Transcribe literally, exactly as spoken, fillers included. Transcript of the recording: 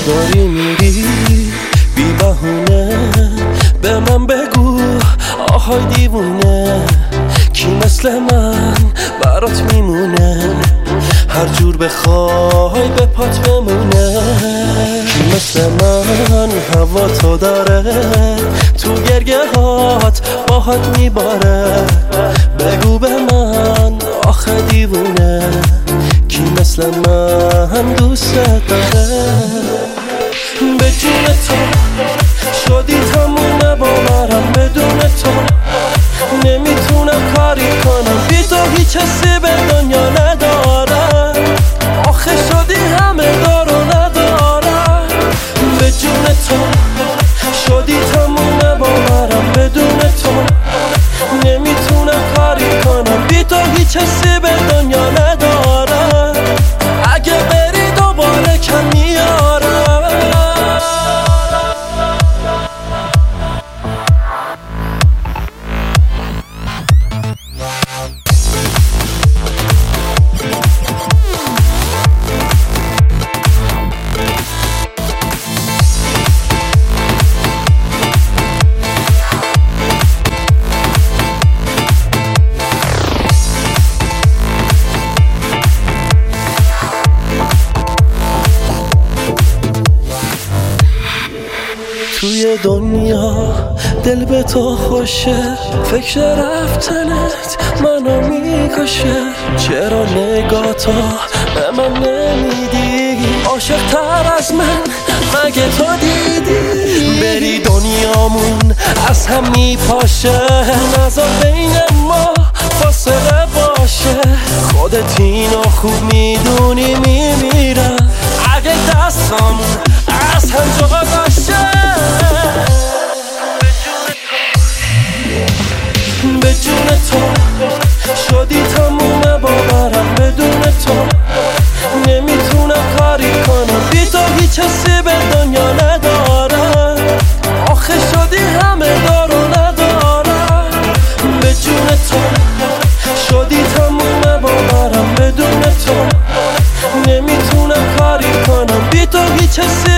داری میری بی بهونه، به من بگو آهای دیوونه، کی مثل من برات میمونه، هر جور بخوای به پات بمونه، کی مثل من هوا تو داره، تو گرگه هات باهات میباره، بگو به من آخه دیوونه، کی مثل من دوست داره. به جون تو شدی تموم باورم، بدون تو نمیتونم کاری کنم، بی تو هیچ حسی به دنیا ندارم، آخه شدی همه دارو ندارم. به جون تو شدی تموم باورم، بدون تو نمیتونم کاری کنم، بی تو هیچ حسی به دنیا ندارم، اگه بری دوباره کم میارم. توی دنیا دل به تو خوشه، فکر رفتنت منو میکشه، چرا نگاه تو به من نمیدی، عاشق تر از من مگه تو دیدی، بری دنیامون از هم میپاشه، نذار بین ما فاصله باشه، خودت اینو خوب میدونی میمیرم اگه دستامون از هم جا باشه. به جون تو شدی تموم باورم، بدون تو نمیتونم کاری کنم، بی تو هیچ حسی به دنیا ندارم، آخه شدی همه دارو ندارم. به جون تو شدی تموم باورم، بدون تو نمیتونم کاری کنم، بی تو هیچ حسی